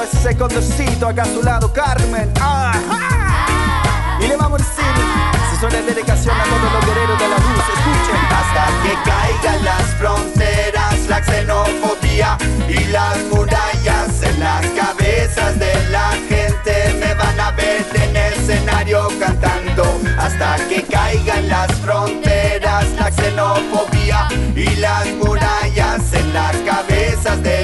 ese condorcito, acá a su lado Carmen. Y le vamos a decir, si son en dedicación a todos los guerreros de la luz, escuchen. Hasta que caigan las fronteras, la xenofobia y las murallas en las cabezas de la gente, me van a ver en escenario cantando. Hasta que caigan las fronteras, la xenofobia y las murallas en las cabezas de